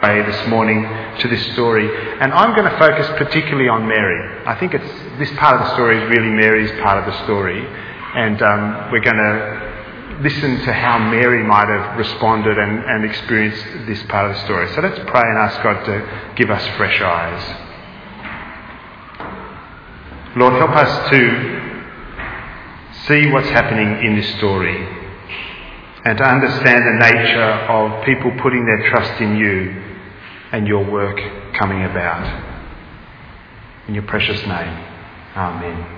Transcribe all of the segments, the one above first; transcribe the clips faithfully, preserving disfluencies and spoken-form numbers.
play this morning to this story. And I'm going to focus particularly on Mary. I think it's this part of the story is really Mary's part of the story. And um, we're going to listen to how Mary might have responded and, and experienced this part of the story. So let's pray and ask God to give us fresh eyes. Lord, help us to see what's happening in this story and to understand the nature of people putting their trust in you and your work coming about. In your precious name, amen.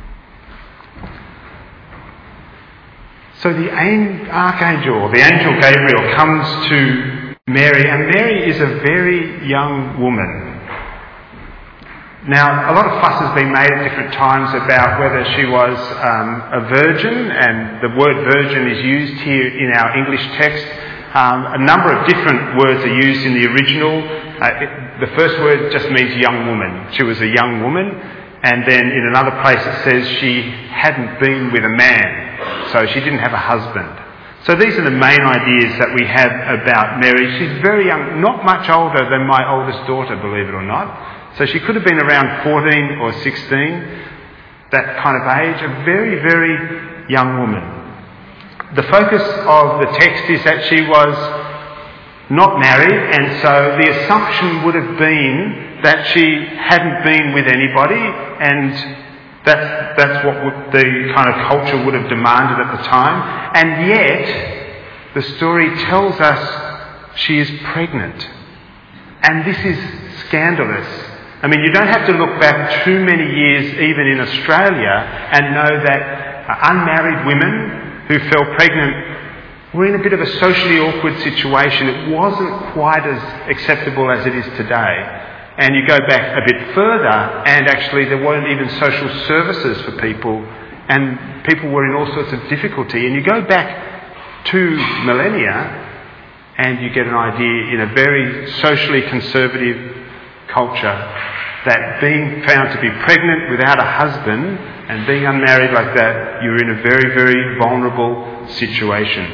So the archangel, the angel Gabriel, comes to Mary, and Mary is a very young woman. Now, a lot of fuss has been made at different times about whether she was um, a virgin, and the word virgin is used here in our English text. Um, a number of different words are used in the original. Uh, it, the first word just means young woman. She was a young woman, and then in another place it says she hadn't been with a man, so she didn't have a husband. So these are the main ideas that we have about Mary. She's very young, not much older than my oldest daughter, believe it or not. So she could have been around fourteen or sixteen, that kind of age, a very, very young woman. The focus of the text is that she was not married, and so the assumption would have been that she hadn't been with anybody, and that's, that's what would, the kind of culture would have demanded at the time. And yet, the story tells us she is pregnant. And this is scandalous. I mean, you don't have to look back too many years, even in Australia, and know that unmarried women who fell pregnant were in a bit of a socially awkward situation. It wasn't quite as acceptable as it is today. And you go back a bit further, and actually there weren't even social services for people, and people were in all sorts of difficulty. And you go back two millennia, and you get an idea in a very socially conservative culture that being found to be pregnant without a husband and being unmarried like that, you're in a very, very vulnerable situation.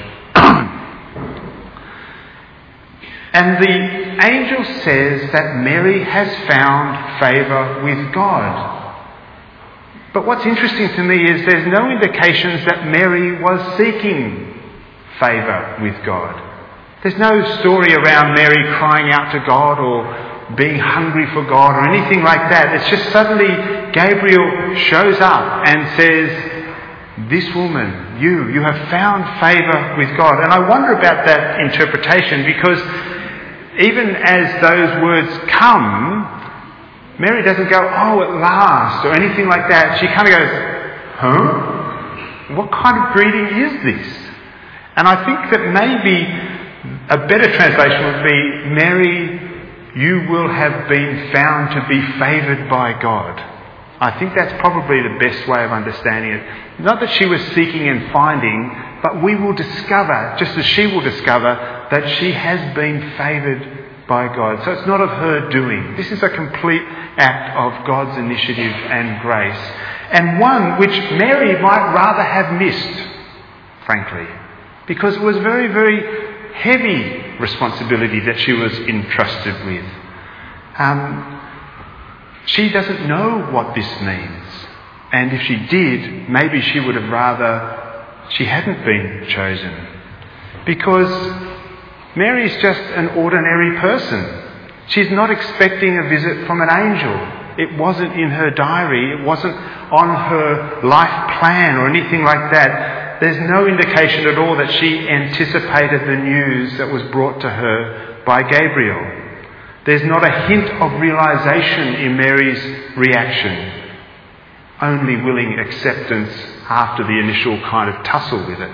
And the angel says that Mary has found favour with God. But what's interesting to me is there's no indications that Mary was seeking favour with God. There's no story around Mary crying out to God or being hungry for God or anything like that. It's just suddenly Gabriel shows up and says, this woman, you, you have found favour with God. And I wonder about that interpretation, because even as those words come, Mary doesn't go, oh, at last, or anything like that. She kind of goes, huh? What kind of greeting is this? And I think that maybe a better translation would be, Mary, you will have been found to be favoured by God. I think that's probably the best way of understanding it. Not that she was seeking and finding, but we will discover, just as she will discover, that she has been favoured by God. So it's not of her doing. This is a complete act of God's initiative and grace. And one which Mary might rather have missed, frankly, because it was very, very heavy responsibility that she was entrusted with. Um, she doesn't know what this means. And if she did, maybe she would have rather she hadn't been chosen. Because Mary is just an ordinary person. She's not expecting a visit from an angel. It wasn't in her diary. It wasn't on her life plan or anything like that. There's no indication at all that she anticipated the news that was brought to her by Gabriel. There's not a hint of realisation in Mary's reaction, only willing acceptance after the initial kind of tussle with it.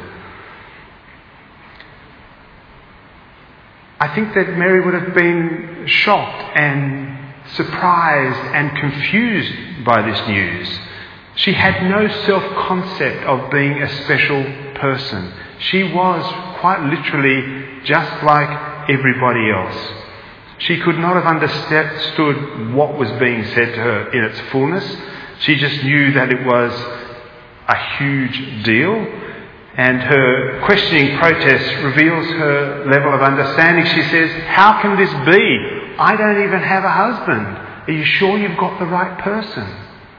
I think that Mary would have been shocked and surprised and confused by this news. She had no self-concept of being a special person. She was quite literally just like everybody else. She could not have understood what was being said to her in its fullness. She just knew that it was a huge deal, And her questioning protest reveals her level of understanding. She says, "How can this be? I don't even have a husband. Are you sure you've got the right person?"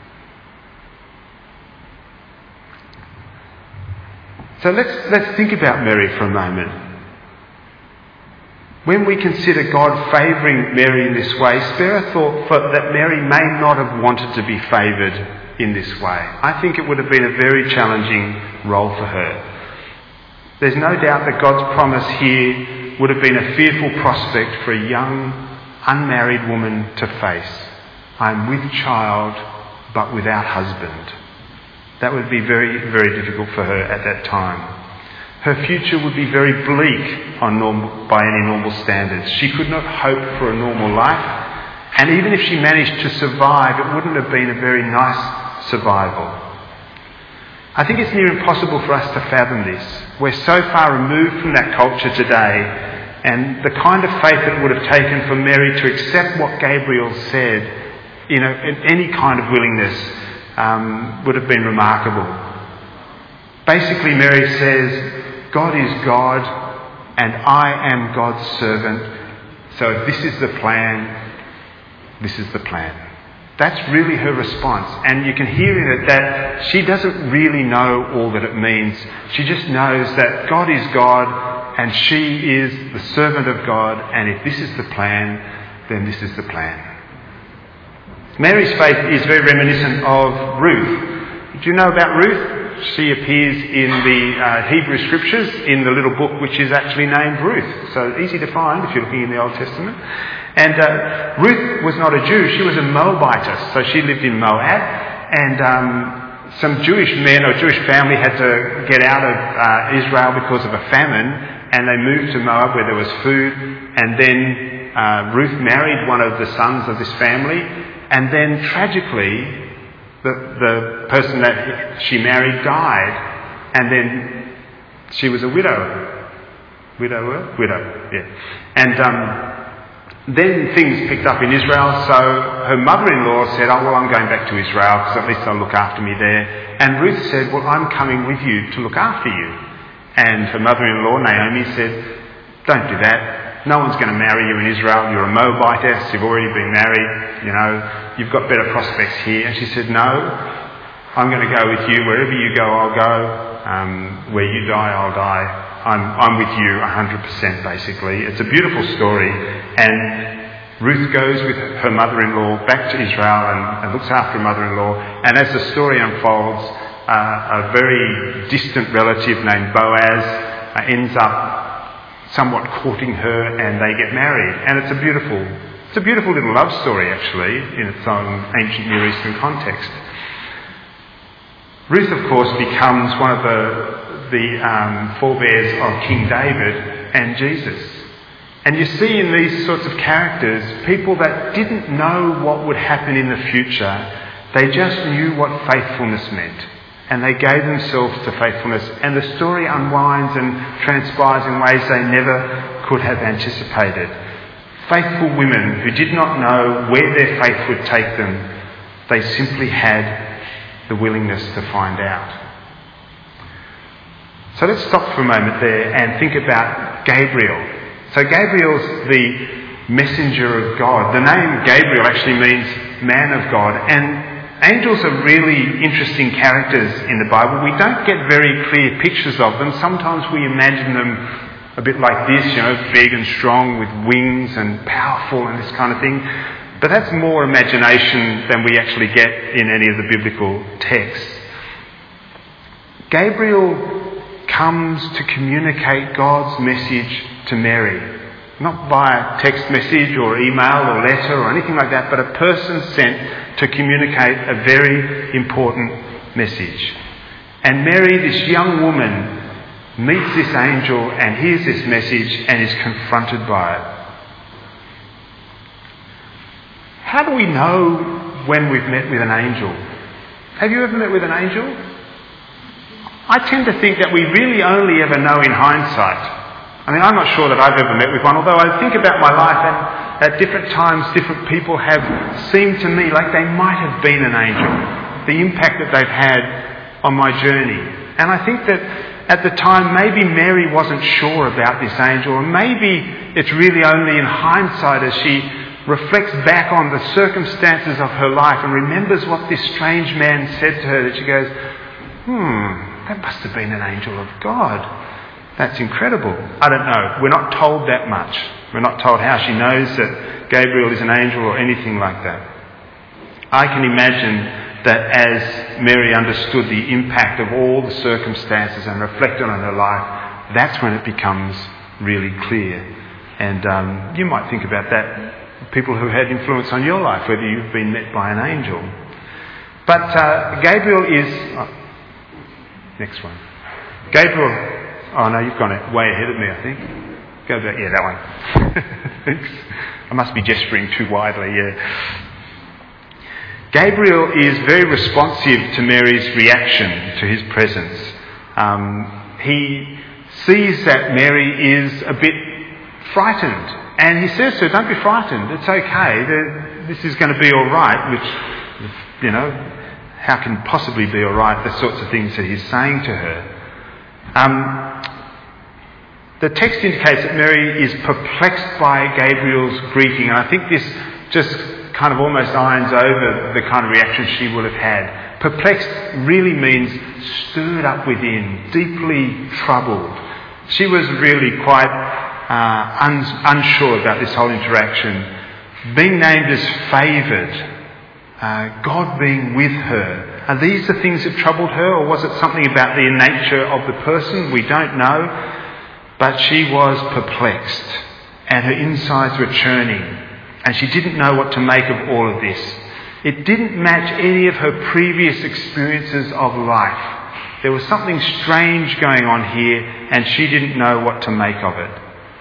So let's, let's think about Mary for a moment. When we consider God favouring Mary in this way, spare a thought for, that Mary may not have wanted to be favoured in this way. I think it would have been a very challenging role for her. There's no doubt that God's promise here would have been a fearful prospect for a young, unmarried woman to face. I'm with child, but without husband. That would be very, very difficult for her at that time. Her future would be very bleak on normal, by any normal standards. She could not hope for a normal life, and even if she managed to survive, it wouldn't have been a very nice survival. I think it's near impossible for us to fathom this. We're so far removed from that culture today, and the kind of faith that it would have taken for Mary to accept what Gabriel said, you know, any kind of willingness, um, would have been remarkable. Basically, Mary says, God is God, and I am God's servant, so if this is the plan, this is the plan. That's really her response. And you can hear in it that she doesn't really know all that it means. She just knows that God is God and she is the servant of God, and if this is the plan, then this is the plan. Mary's faith is very reminiscent of Ruth. Do you know about Ruth? She appears in the uh, Hebrew Scriptures in the little book which is actually named Ruth. So easy to find if you're looking in the Old Testament. And uh, Ruth was not a Jew, she was a Moabitess, so she lived in Moab, and um, some Jewish men or Jewish family had to get out of uh, Israel because of a famine, and they moved to Moab where there was food, and then uh, Ruth married one of the sons of this family, and then tragically the, the person that she married died, and then she was a widow. Widower? Widow, yeah. And um, then things picked up in Israel, so her mother-in-law said, oh, well, I'm going back to Israel because at least they'll look after me there. And Ruth said, well, I'm coming with you to look after you. And her mother-in-law, Naomi, said, don't do that. No one's going to marry you in Israel. You're a Moabitess. You've already been married. You know, you've got better prospects here. And she said, no, I'm going to go with you. Wherever you go, I'll go. Um, where you die, I'll die. I'm, I'm with you one hundred percent, basically. It's a beautiful story. And Ruth goes with her mother-in-law back to Israel and, and looks after her mother-in-law. And as the story unfolds, uh, a very distant relative named Boaz uh, ends up somewhat courting her, and they get married. And it's a beautiful, it's a beautiful little love story, actually, in its own ancient Near Eastern context. Ruth, of course, becomes one of the the um, forebears of King David and Jesus. And you see in these sorts of characters, people that didn't know what would happen in the future, they just knew what faithfulness meant. And they gave themselves to faithfulness. And the story unwinds and transpires in ways they never could have anticipated. Faithful women who did not know where their faith would take them, they simply had the willingness to find out. So let's stop for a moment there and think about Gabriel. So Gabriel's the messenger of God. The name Gabriel actually means man of God. And angels are really interesting characters in the Bible. We don't get very clear pictures of them. Sometimes we imagine them a bit like this, you know, big and strong with wings and powerful and this kind of thing. But that's more imagination than we actually get in any of the biblical texts. Gabriel comes to communicate God's message to Mary. Not via text message or email or letter or anything like that, but a person sent to communicate a very important message. And Mary, this young woman, meets this angel and hears this message and is confronted by it. How do we know when we've met with an angel? Have you ever met with an angel? I tend to think that we really only ever know in hindsight. I mean, I'm not sure that I've ever met with one, although I think about my life and at different times different people have seemed to me like they might have been an angel, the impact that they've had on my journey. And I think that at the time, maybe Mary wasn't sure about this angel, or maybe it's really only in hindsight as she reflects back on the circumstances of her life and remembers what this strange man said to her, that she goes, hmm, that must have been an angel of God. That's incredible. I don't know. We're not told that much. We're not told how she knows that Gabriel is an angel or anything like that. I can imagine that as Mary understood the impact of all the circumstances and reflected on her life, that's when it becomes really clear. And um, you might think about that, people who had influence on your life, whether you've been met by an angel. But uh, Gabriel is... Oh, next one. Gabriel... Oh no, you've gone way ahead of me, I think. Go back. Yeah, that one. Thanks. I must be gesturing too widely, yeah. Gabriel is very responsive to Mary's reaction to his presence. Um, he sees that Mary is a bit frightened, and he says to her, don't be frightened, it's okay, this is going to be all right, which, you know, how can possibly be all right, the sorts of things that he's saying to her. Um, the text indicates that Mary is perplexed by Gabriel's greeting, and I think this just kind of almost irons over the kind of reaction she would have had. Perplexed really means stirred up within, deeply troubled. She was really quite uh, un- unsure about this whole interaction. Being named as favoured, uh, God being with her. Are these the things that troubled her, or was it something about the nature of the person? We don't know. But she was perplexed, and her insides were churning. And she didn't know what to make of all of this. It didn't match any of her previous experiences of life. There was something strange going on here, and she didn't know what to make of it.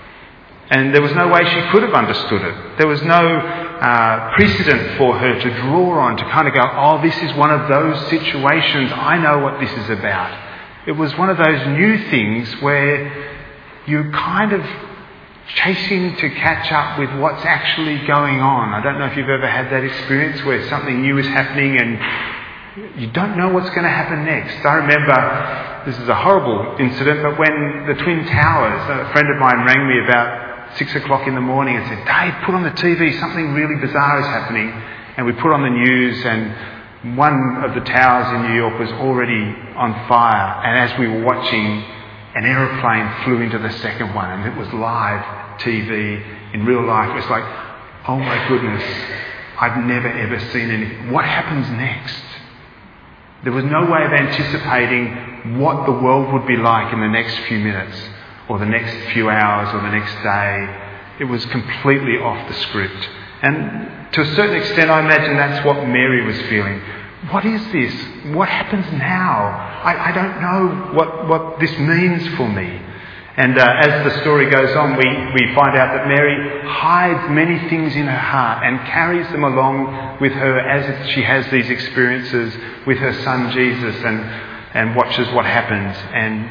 And there was no way she could have understood it. There was no uh, precedent for her to draw on, to kind of go, oh, this is one of those situations, I know what this is about. It was one of those new things where you kind of chasing to catch up with what's actually going on. I don't know if you've ever had that experience where something new is happening and you don't know what's going to happen next. I remember, this is a horrible incident, but when the Twin Towers, a friend of mine rang me about six o'clock in the morning and said, Dave, put on the T V, something really bizarre is happening. And we put on the news, and one of the towers in New York was already on fire. And as we were watching, an aeroplane flew into the second one, and it was live T V in real life. It was like, oh my goodness, I've never ever seen anything. What happens next? There was no way of anticipating what the world would be like in the next few minutes, or the next few hours, or the next day. It was completely off the script. And to a certain extent, I imagine that's what Mary was feeling. What is this? What happens now? I, I don't know what, what this means for me. And uh, as the story goes on, we, we find out that Mary hides many things in her heart and carries them along with her as she has these experiences with her son Jesus, and, and watches what happens. And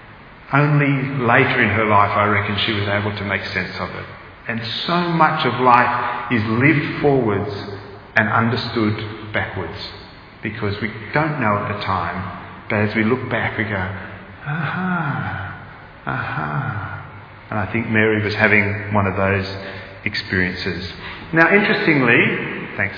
only later in her life, I reckon, she was able to make sense of it. And so much of life is lived forwards and understood backwards, because we don't know at the time, but as we look back we go, aha, aha. And I think Mary was having one of those experiences. Now interestingly, thanks,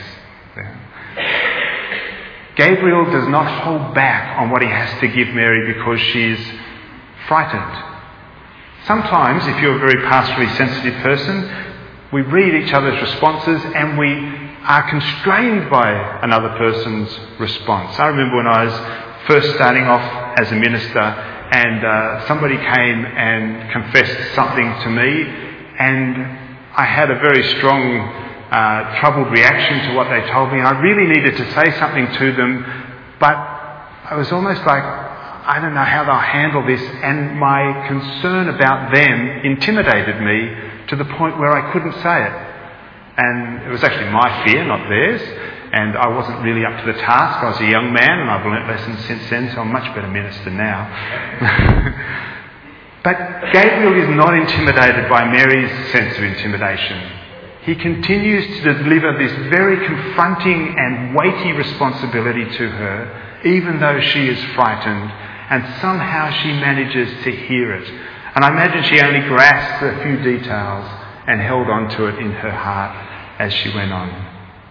Gabriel does not hold back on what he has to give Mary because she's frightened. Sometimes, if you're a very pastorally sensitive person, we read each other's responses and we are constrained by another person's response. I remember when I was first starting off as a minister, and uh, somebody came and confessed something to me, and I had a very strong, uh, troubled reaction to what they told me, and I really needed to say something to them, but I was almost like, I don't know how they'll handle this, and my concern about them intimidated me to the point where I couldn't say it. And it was actually my fear, not theirs, and I wasn't really up to the task. I was a young man, and I've learnt lessons since then, so I'm a much better minister now. But Gabriel is not intimidated by Mary's sense of intimidation. He continues to deliver this very confronting and weighty responsibility to her, even though she is frightened. and somehow she manages to hear it. And I imagine she only grasped a few details and held on to it in her heart as she went on.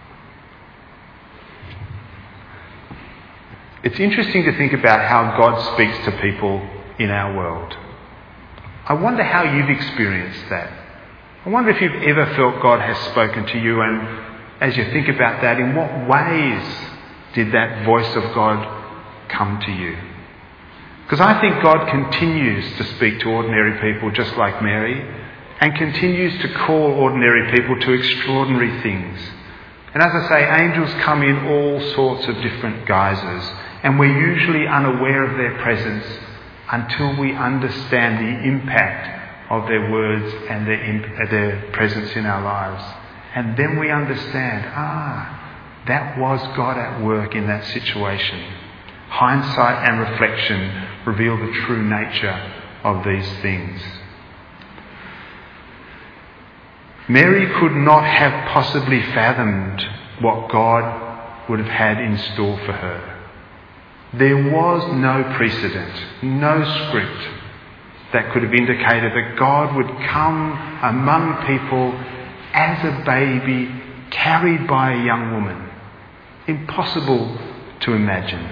It's interesting to think about how God speaks to people in our world. I wonder how you've experienced that. I wonder if you've ever felt God has spoken to you, and as you think about that, in what ways did that voice of God come to you? Because I think God continues to speak to ordinary people just like Mary, and continues to call ordinary people to extraordinary things. And as I say, angels come in all sorts of different guises, and we're usually unaware of their presence until we understand the impact of their words and their, imp- their presence in our lives. And then we understand, ah, that was God at work in that situation. Hindsight and reflection reveal the true nature of these things. Mary could not have possibly fathomed what God would have had in store for her. There was no precedent, no script that could have indicated that God would come among people as a baby carried by a young woman. Impossible to imagine.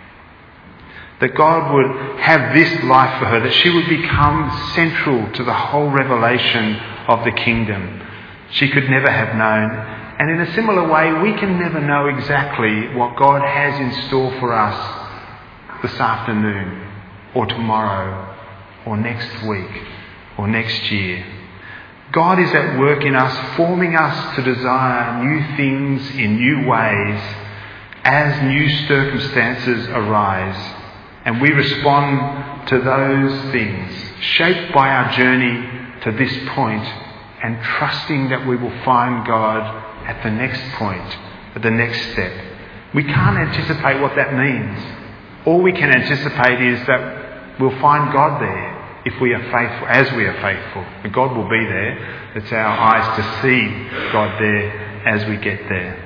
That God would have this life for her, that she would become central to the whole revelation of the kingdom. She could never have known. And in a similar way, we can never know exactly what God has in store for us this afternoon, or tomorrow, or next week, or next year. God is at work in us, forming us to desire new things in new ways as new circumstances arise. And we respond to those things, shaped by our journey to this point, and trusting that we will find God at the next point, at the next step. We can't anticipate what that means. All we can anticipate is that we'll find God there if we are faithful, as we are faithful. And God will be there. It's our eyes to see God there as we get there.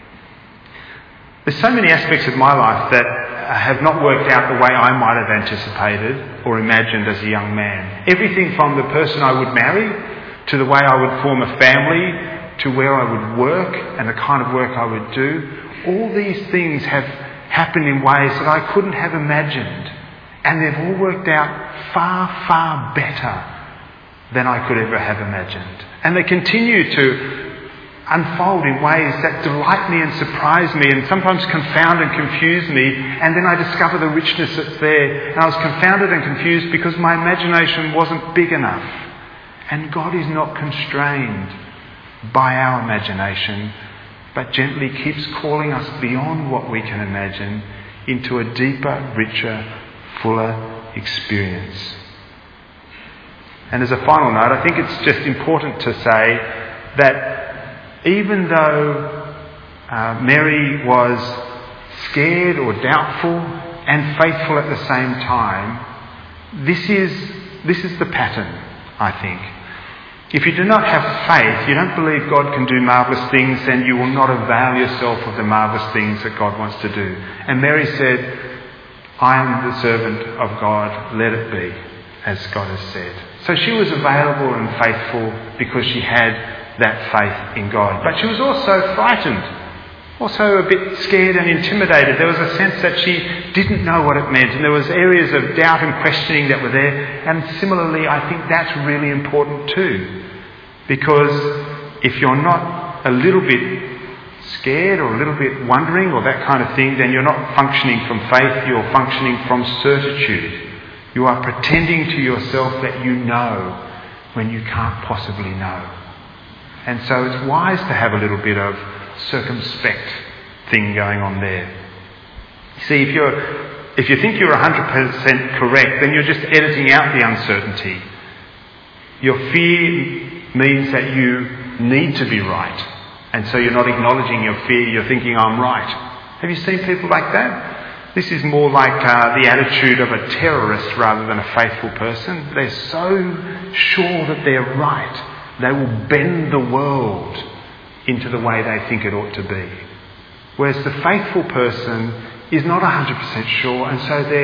There's so many aspects of my life that have not worked out the way I might have anticipated or imagined as a young man. Everything from the person I would marry, to the way I would form a family, to where I would work and the kind of work I would do. All these things have happened in ways that I couldn't have imagined. And they've all worked out far, far better than I could ever have imagined. And they continue to unfold in ways that delight me and surprise me, and sometimes confound and confuse me, and then I discover the richness that's there. And I was confounded and confused because my imagination wasn't big enough. And God is not constrained by our imagination, but gently keeps calling us beyond what we can imagine into a deeper, richer, fuller experience. And as a final note, I think it's just important to say that even though uh, Mary was scared or doubtful and faithful at the same time, this is this is the pattern, I think. If you do not have faith, you don't believe God can do marvellous things, then you will not avail yourself of the marvellous things that God wants to do. And Mary said, I am the servant of God, let it be, as God has said. So she was available and faithful because she had that faith in God. But she was also frightened, also a bit scared and intimidated. There was a sense that she didn't know what it meant, and there was areas of doubt and questioning that were there. And similarly, I think that's really important too, because if you're not a little bit scared or a little bit wondering or that kind of thing, then you're not functioning from faith, you're functioning from certitude. You are pretending to yourself that you know when you can't possibly know. And so it's wise to have a little bit of circumspect thing going on there. See, if you're if you think you're one hundred percent correct, then you're just editing out the uncertainty. Your fear means that you need to be right. And so you're not acknowledging your fear, you're thinking, I'm right. Have you seen people like that? This is more like uh, the attitude of a terrorist rather than a faithful person. They're so sure that they're right. They will bend the world into the way they think it ought to be. Whereas the faithful person is not one hundred percent sure, and so they're,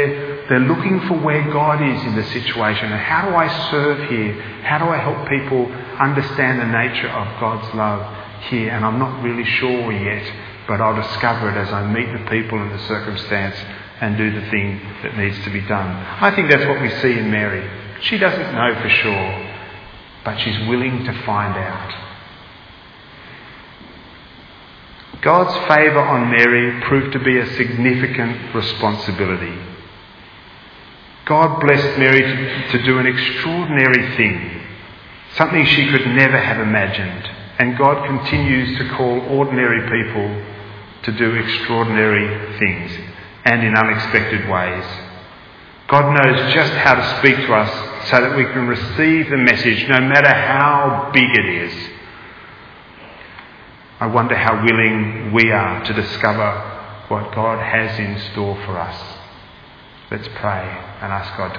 They're looking for where God is in the situation. And how do I serve here? How do I help people understand the nature of God's love here? And I'm not really sure yet, but I'll discover it as I meet the people and the circumstance and do the thing that needs to be done. I think that's what we see in Mary. She doesn't know for sure, but she's willing to find out. God's favour on Mary proved to be a significant responsibility. God blessed Mary to, to do an extraordinary thing, something she could never have imagined. And God continues to call ordinary people to do extraordinary things and in unexpected ways. God knows just how to speak to us so that we can receive the message no matter how big it is. I wonder how willing we are to discover what God has in store for us. Let's pray and ask God to